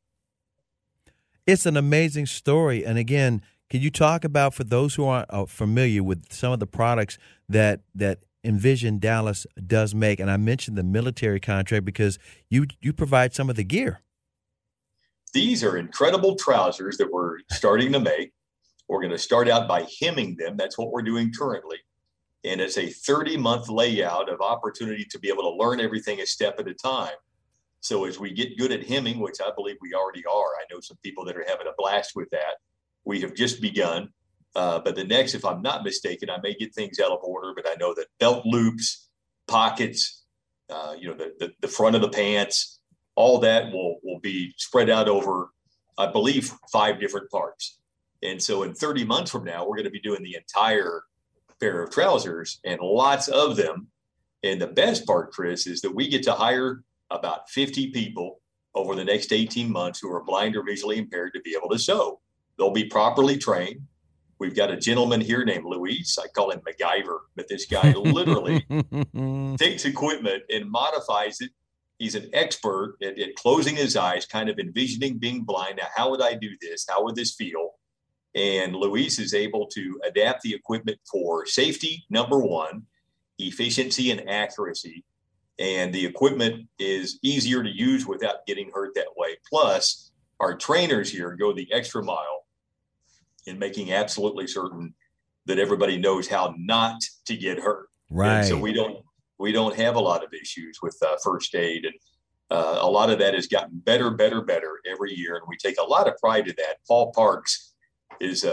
It's an amazing story. And again, can you talk about, for those who aren't familiar with some of the products that Envision Dallas does make? And I mentioned the military contract because you provide some of the gear. These are incredible trousers that we're starting to make. We're going to start out by hemming them. That's what we're doing currently. And it's a 30-month layout of opportunity to be able to learn everything a step at a time. So as we get good at hemming, which I believe we already are, I know some people that are having a blast with that. We have just begun. But the next, if I'm not mistaken, I may get things out of order, but I know that belt loops, pockets, the front of the pants, all that will be spread out over, I believe, 5 different parts. And so in 30 months from now, we're going to be doing the entire pair of trousers, and lots of them. And the best part, Chris, is that we get to hire about 50 people over the next 18 months who are blind or visually impaired to be able to sew. They'll be properly trained. We've got a gentleman here named Luis. I call him MacGyver, but this guy literally takes equipment and modifies it. He's an expert at closing his eyes, kind of envisioning being blind. Now, how would I do this? How would this feel? And Luis is able to adapt the equipment for safety, number one, efficiency and accuracy. And the equipment is easier to use without getting hurt that way. Plus, our trainers here go the extra mile in making absolutely certain that everybody knows how not to get hurt. Right. And so we don't have a lot of issues with first aid, and a lot of that has gotten better every year, and we take a lot of pride in that. Paul Parks is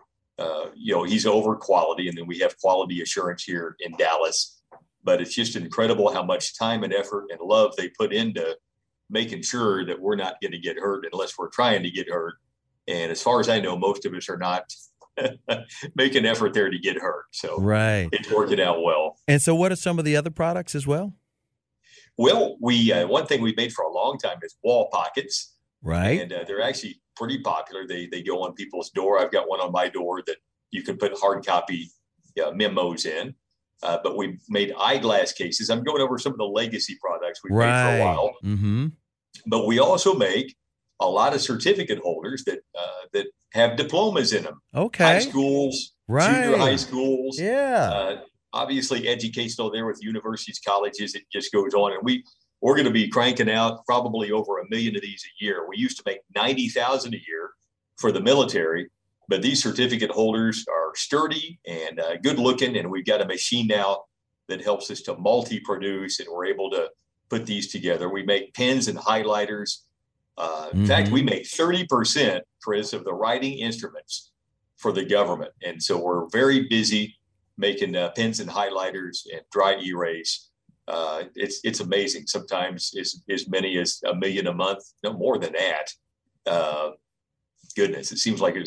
he's over quality, and then we have quality assurance here in Dallas. But it's just incredible how much time and effort and love they put into making sure that we're not going to get hurt unless we're trying to get hurt. And as far as I know, most of us are not making effort there to get hurt. So right. It's working out well. And so what are some of the other products as well? Well, one thing we've made for a long time is wall pockets. Right. And they're actually pretty popular. They go on people's door. I've got one on my door that you can put hard copy memos in. But we made eyeglass cases. I'm going over some of the legacy products we've made for a while. Mm-hmm. But we also make a lot of certificate holders that have diplomas in them. Okay. High schools, right. junior high schools. Yeah. Obviously educational there with universities, colleges. It just goes on. And we're going to be cranking out probably over 1 million of these a year. We used to make 90,000 a year for the military. But these certificate holders are sturdy and good looking, and we've got a machine now that helps us to multi-produce, and we're able to put these together. We make pens and highlighters. In fact, we make 30%, Chris, of the writing instruments for the government. And so we're very busy making pens and highlighters and dry erase. It's amazing. Sometimes as many as 1 million a month, no more than that. Goodness, it seems like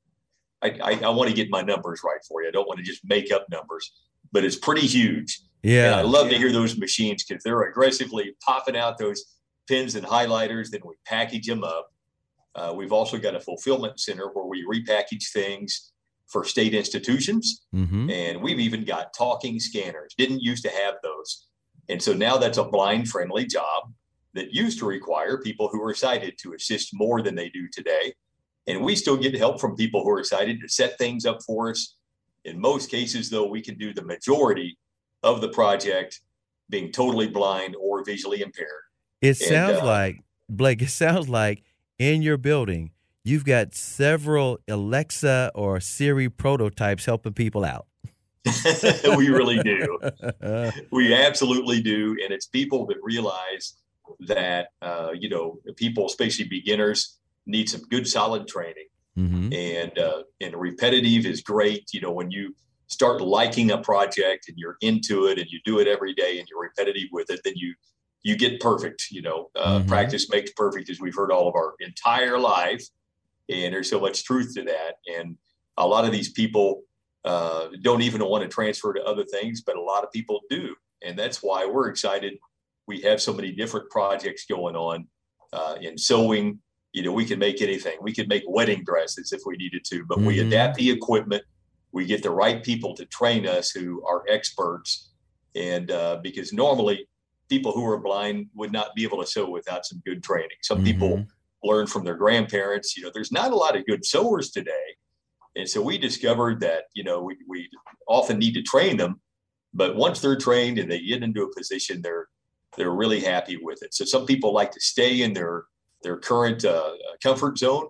I want to get my numbers right for you. I don't want to just make up numbers, but it's pretty huge. Yeah. And I love to hear those machines because they're aggressively popping out those pens and highlighters. Then we package them up. We've also got a fulfillment center where we repackage things for state institutions. Mm-hmm. And we've even got talking scanners. Didn't used to have those. And so now that's a blind friendly job that used to require people who are sighted to assist more than they do today. And we still get help from people who are excited to set things up for us. In most cases, though, we can do the majority of the project being totally blind or visually impaired. It sounds like, Blake, in your building, you've got several Alexa or Siri prototypes helping people out. We really do. We absolutely do. And it's people that realize that, people, especially beginners, need some good solid training. Mm-hmm. And repetitive is great. When you start liking a project and you're into it and you do it every day and you're repetitive with it, then you get perfect. Practice makes perfect, as we've heard all of our entire life. And there's so much truth to that. And a lot of these people don't even want to transfer to other things, but a lot of people do. And that's why we're excited. We have so many different projects going on in sewing. We can make anything. We could make wedding dresses if we needed to, but we adapt the equipment. We get the right people to train us who are experts. And because normally people who are blind would not be able to sew without some good training. Some people learn from their grandparents. There's not a lot of good sewers today. And so we discovered that, we often need to train them, but once they're trained and they get into a position, they're really happy with it. So some people like to stay in their current comfort zone,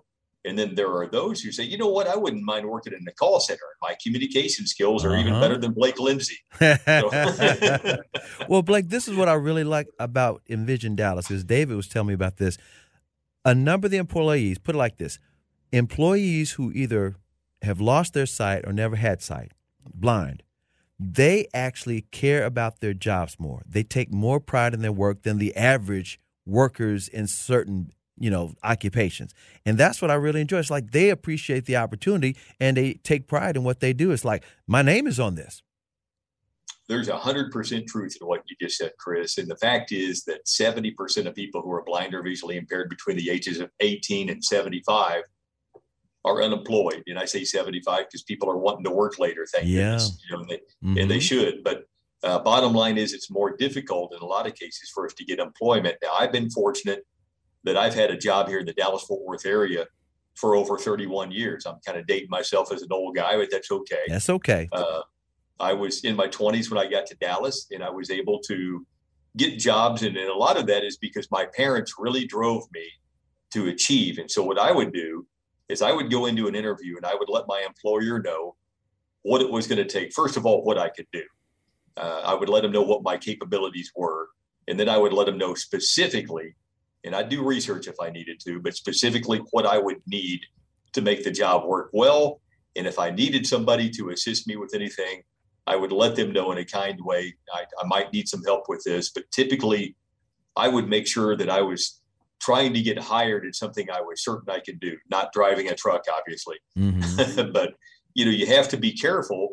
And then there are those who say, you know what, I wouldn't mind working in the call center. My communication skills are even better than Blake Lindsay. Well, Blake, this is what I really like about Envision Dallas, because David was telling me about this. A number of the employees, put it like this, employees who either have lost their sight or never had sight, blind, they actually care about their jobs more. They take more pride in their work than the average workers in certain occupations. And that's what I really enjoy. It's like they appreciate the opportunity and they take pride in what they do. It's like, my name is on this. There's 100% truth in what you just said, Chris. And the fact is that 70% of people who are blind or visually impaired between the ages of 18 and 75 are unemployed. And I say 75 because people are wanting to work later, thank goodness. And they should. But bottom line is it's more difficult in a lot of cases for us to get employment. Now, I've been fortunate that I've had a job here in the Dallas-Fort Worth area for over 31 years. I'm kind of dating myself as an old guy, but that's okay. That's okay. I was in my 20s when I got to Dallas, and I was able to get jobs. And a lot of that is because my parents really drove me to achieve. And so what I would do is I would go into an interview and I would let my employer know what it was going to take. First of all, what I could do. I would let them know what my capabilities were. And then I would let them know specifically, and I'd do research if I needed to, but specifically what I would need to make the job work well. And if I needed somebody to assist me with anything, I would let them know in a kind way. I might need some help with this, but typically I would make sure that I was trying to get hired at something I was certain I could do, not driving a truck, obviously. But, you have to be careful.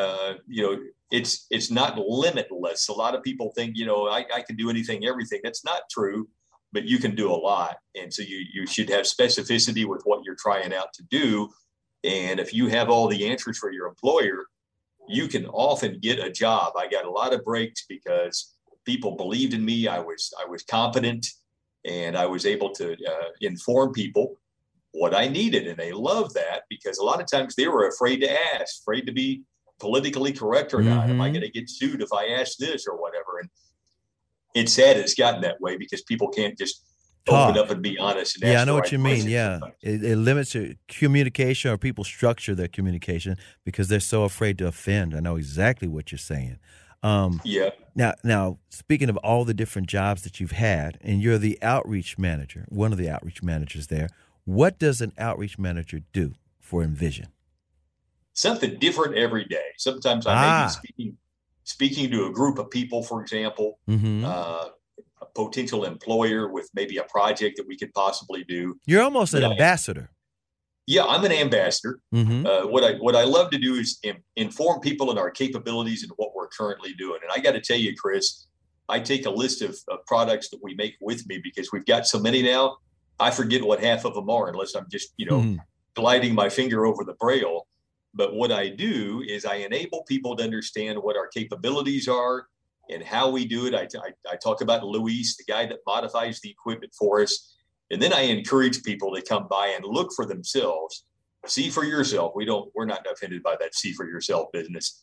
It's not limitless. A lot of people think, I can do anything, everything. That's not true, but you can do a lot. And so you should have specificity with what you're trying out to do. And if you have all the answers for your employer, you can often get a job. I got a lot of breaks because people believed in me. I was competent, and I was able to inform people what I needed. And they loved that because a lot of times they were afraid to ask, afraid to be politically correct or not. Am I going to get sued if I ask this or whatever? And it's sad it's gotten that way because people can't just open up and be honest. And I know what you mean. Yeah. It limits your communication, or people structure their communication because they're so afraid to offend. I know exactly what you're saying. Now, speaking of all the different jobs that you've had, and you're the outreach manager, one of the outreach managers there, what does an outreach manager do for Envision? Something different every day. Sometimes I may be speaking to a group of people, for example, a potential employer with maybe a project that we could possibly do. You're almost an ambassador. Yeah, I'm an ambassador. What I love to do is inform people in our capabilities and what we're currently doing. And I got to tell you, Chris, I take a list of products that we make with me because we've got so many now. I forget what half of them are unless I'm just, gliding my finger over the braille. But what I do is I enable people to understand what our capabilities are and how we do it. I talk about Luis, the guy that modifies the equipment for us. And then I encourage people to come by and look for themselves, see for yourself. We're not offended by that see for yourself business.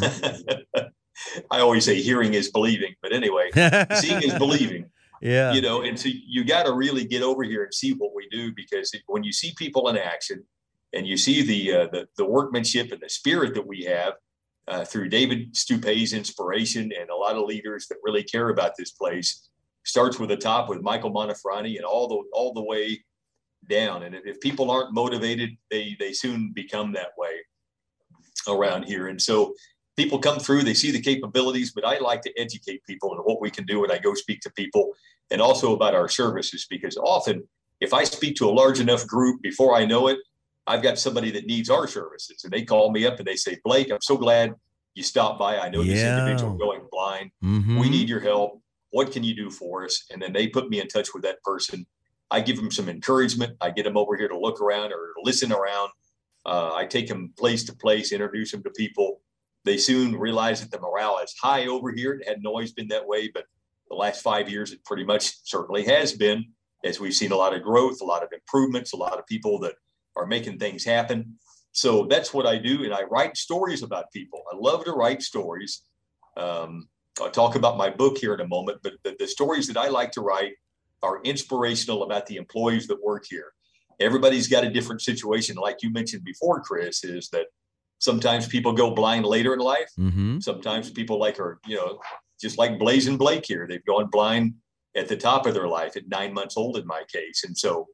I always say hearing is believing, but anyway, seeing is believing. Yeah. And so you got to really get over here and see what we do, because when you see people in action and you see the workmanship and the spirit that we have through David Stupé's inspiration and a lot of leaders that really care about this place, starts with the top with Michael Montefiore and all the way down. And if people aren't motivated, they soon become that way around here. And so people come through, they see the capabilities, but I like to educate people on what we can do when I go speak to people, and also about our services, because often if I speak to a large enough group, before I know it, I've got somebody that needs our services, and they call me up and they say, Blake, I'm so glad you stopped by. I know this individual going blind. We need your help. What can you do for us? And then they put me in touch with that person. I give them some encouragement. I get them over here to look around or listen around. I take them place to place, introduce them to people. They soon realize that the morale is high over here. It hadn't always been that way, but the last 5 years, it pretty much certainly has been, as we've seen a lot of growth, a lot of improvements, a lot of people that are making things happen. So that's what I do. And I write stories about people. I love to write stories. I'll talk about my book here in a moment, but the stories that I like to write are inspirational about the employees that work here. everybody's got a different situation. Like you mentioned before, Chris, is that sometimes people go blind later in life. Mm-hmm. Sometimes people are, just like Blaze and Blake here, they've gone blind at the top of their life at 9 months old in my case. And so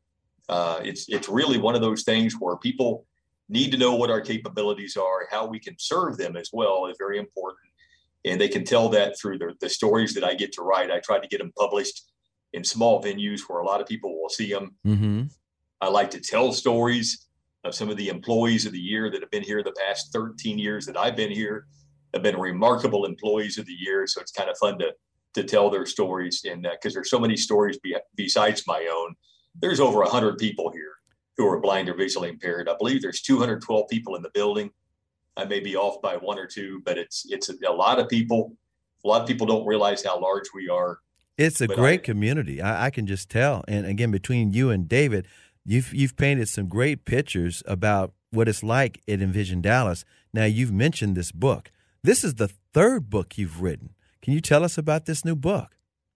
it's really one of those things where people need to know what our capabilities are, how we can serve them as well is very important. And they can tell that through the stories that I get to write. I try to get them published in small venues where a lot of people will see them. Mm-hmm. I like to tell stories of some of the employees of the year that have been here the past 13 years that I've been here, have been remarkable employees of the year. So it's kind of fun to tell their stories. And because there's so many stories besides my own. There's over 100 people here who are blind or visually impaired. I believe there's 212 people in the building. I may be off by one or two, but it's a lot of people. A lot of people don't realize how large we are. It's a great community. I can just tell. And again, between you and David, you've painted some great pictures about what it's like at Envision Dallas. Now, you've mentioned this book. This is the third book you've written. Can you tell us about this new book?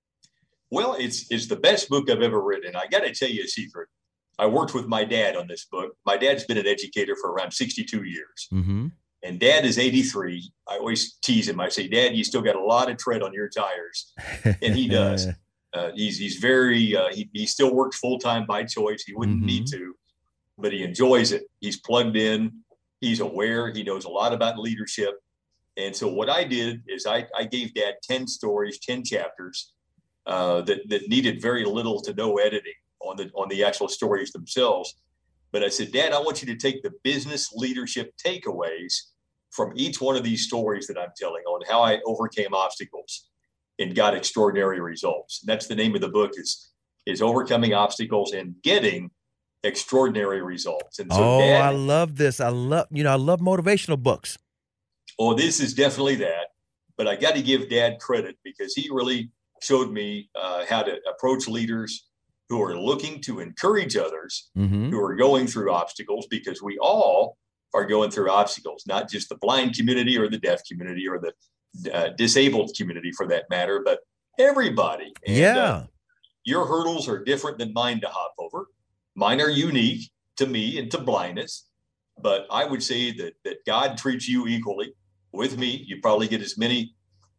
Well, it's the best book I've ever written. I got to tell you a secret. I worked with my dad on this book. My dad's been an educator for around 62 years. Mm-hmm. And Dad is 83. I always tease him. I say, Dad, you still got a lot of tread on your tires. And he does. He's very, he still works full-time by choice. He wouldn't need to, but he enjoys it. He's plugged in. He's aware. He knows a lot about leadership. And so what I did is I gave Dad 10 stories, 10 chapters that needed very little to no editing on the actual stories themselves. But I said, Dad, I want you to take the business leadership takeaways from each one of these stories that I'm telling on how I overcame obstacles and got extraordinary results. And that's the name of the book is Overcoming Obstacles and Getting Extraordinary Results. And so Dad, I love this. I love motivational books. Well, this is definitely that. But I got to give Dad credit because he really showed me how to approach leaders who are looking to encourage others who are going through obstacles, because we all are going through obstacles, not just the blind community or the deaf community or the disabled community for that matter, but everybody. And, your hurdles are different than mine to hop over. Mine are unique to me and to blindness. But I would say that God treats you equally with me. You probably get as many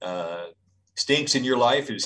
stinks in your life as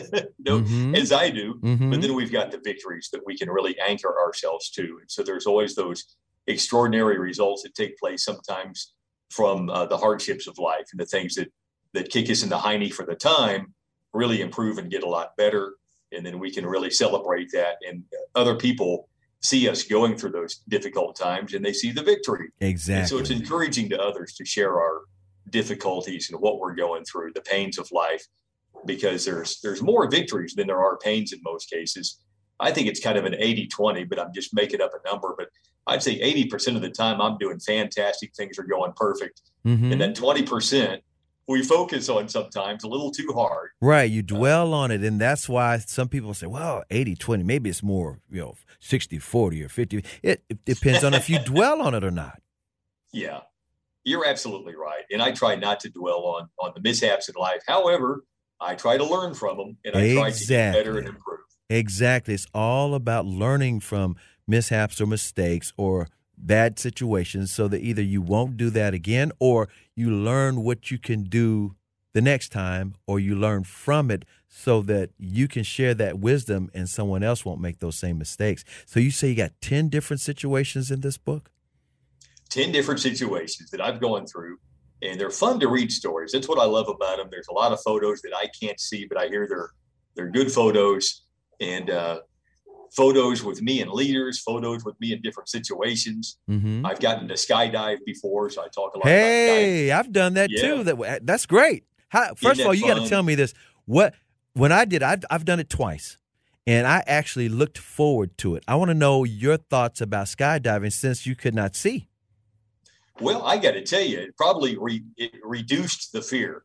as I do, but then we've got the victories that we can really anchor ourselves to. And so there's always those extraordinary results that take place sometimes from the hardships of life, and the things that kick us in the hiney for the time really improve and get a lot better. And then we can really celebrate that. And other people see us going through those difficult times and they see the victory. Exactly. And so it's encouraging to others to share our difficulties and what we're going through, the pains of life, because there's more victories than there are pains in most cases. I think it's kind of an 80-20, but I'm just making up a number. But I'd say 80% of the time I'm doing fantastic. Things are going perfect. And that 20% we focus on sometimes a little too hard. Right. You dwell on it. And that's why some people say, well, 80-20, maybe it's more, 60-40 or 50. It depends on if you dwell on it or not. Yeah, you're absolutely right. And I try not to dwell on the mishaps in life. However, I try to learn from them, and I try to get better and improve. Exactly. It's all about learning from mishaps or mistakes or bad situations so that either you won't do that again, or you learn what you can do the next time, or you learn from it so that you can share that wisdom and someone else won't make those same mistakes. So you say you got 10 different situations in this book? 10 different situations that I've gone through. And they're fun to read stories. That's what I love about them. There's a lot of photos that I can't see, but I hear they're good photos, and photos with me and leaders, photos with me in different situations. I've gotten to skydive before, so I talk a lot about skydiving. I've done that too. That's great. First of all, you got to tell me this. When I did, I've done it twice, and I actually looked forward to it. I want to know your thoughts about skydiving since you could not see. Well, I got to tell you, it probably it reduced the fear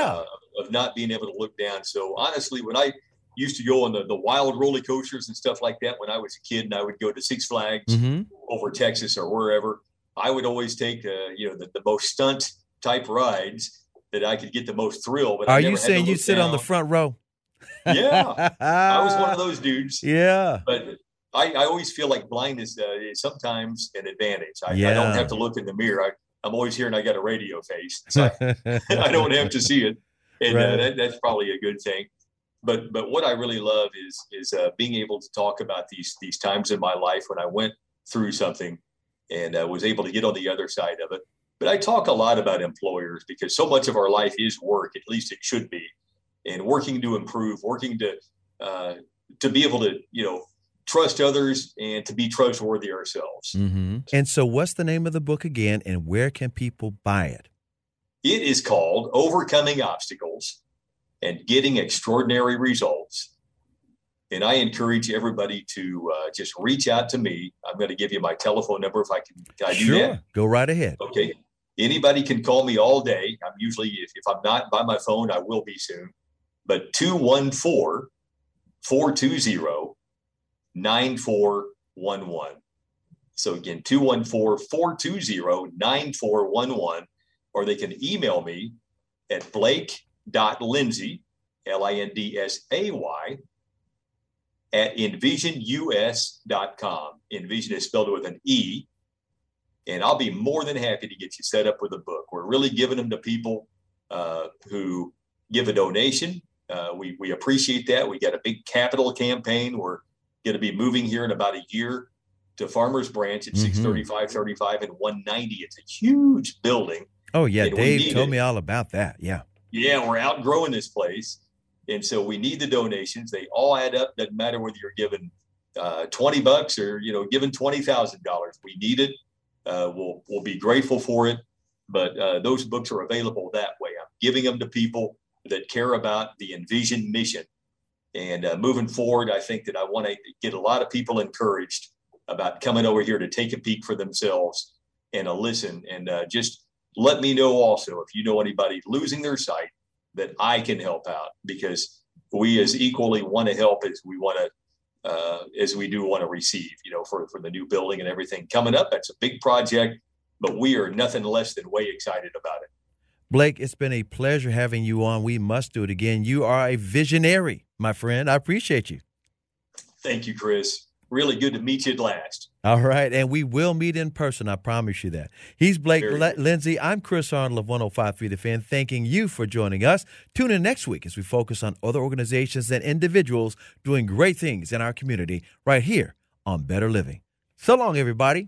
of not being able to look down. So honestly, when I used to go on the wild roller coasters and stuff like that when I was a kid, and I would go to Six Flags over Texas or wherever, I would always take the most stunt type rides that I could get the most thrill. But are you saying you sit on the front row? Yeah, I was one of those dudes. Yeah, but I always feel like blindness is sometimes an advantage. I don't have to look in the mirror. I'm always hearing I got a radio face. So I don't have to see it. And Right. that's probably a good thing. But what I really love is being able to talk about these times in my life when I went through something and was able to get on the other side of it. But I talk a lot about employers because so much of our life is work, at least it should be, and working to improve, working to be able to, trust others and to be trustworthy ourselves. Mm-hmm. And so what's the name of the book again, and where can people buy it? It is called Overcoming Obstacles and Getting Extraordinary Results. And I encourage everybody to just reach out to me. I'm going to give you my telephone number if I can. Can I do that? Go right ahead. Okay. Anybody can call me all day. I'm usually, if I'm not by my phone, I will be soon. But 214-420-9411. So again, 214-420-9411. Or they can email me at blake.lindsay, Lindsay, at envisionus.com. Envision is spelled with an E. And I'll be more than happy to get you set up with a book. We're really giving them to people who give a donation. We appreciate that. We got a big capital campaign. We're going to be moving here in about a year to Farmers Branch at 635 35 and 190. It's a huge building. Oh, yeah. Dave told me all about that. Yeah. Yeah, we're outgrowing this place. And so we need the donations. They all add up. Doesn't matter whether you're giving $20 or, giving $20,000. We need it. We'll be grateful for it. But those books are available that way. I'm giving them to people that care about the Envision mission. And moving forward, I think that I want to get a lot of people encouraged about coming over here to take a peek for themselves and a listen. And just let me know also if you know anybody losing their sight that I can help out, because we as equally want to help as we want to, as we do want to receive, for the new building and everything coming up. That's a big project, but we are nothing less than way excited about it. Blake, it's been a pleasure having you on. We must do it again. You are a visionary, my friend. I appreciate you. Thank you, Chris. Really good to meet you at last. All right, and we will meet in person. I promise you that. He's Blake Lindsay. I'm Chris Arnold of 105.3 The Fan, thanking you for joining us. Tune in next week as we focus on other organizations and individuals doing great things in our community right here on Better Living. So long, everybody.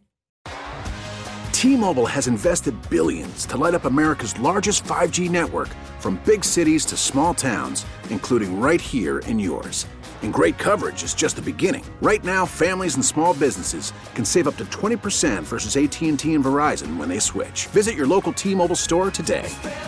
T-Mobile has invested billions to light up America's largest 5G network, from big cities to small towns, including right here in yours. And great coverage is just the beginning. Right now, families and small businesses can save up to 20% versus AT&T and Verizon when they switch. Visit your local T-Mobile store today.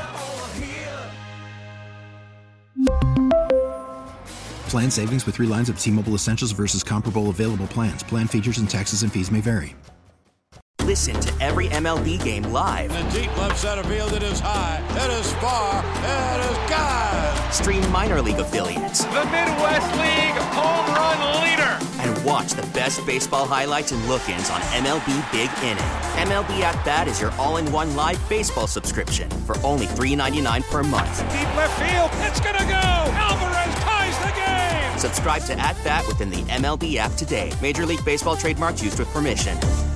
Plan savings with 3 lines of T-Mobile Essentials versus comparable available plans. Plan features and taxes and fees may vary. Listen to every MLB game live. In the deep left center field, it is high, it is far, it is gone. Stream minor league affiliates. The Midwest League home run leader. And watch the best baseball highlights and look-ins on MLB Big Inning. MLB At Bat is your all-in-one live baseball subscription for only $3.99 per month. Deep left field, it's gonna go. Alvarez ties the game. Subscribe to At Bat within the MLB app today. Major League Baseball trademarks used with permission.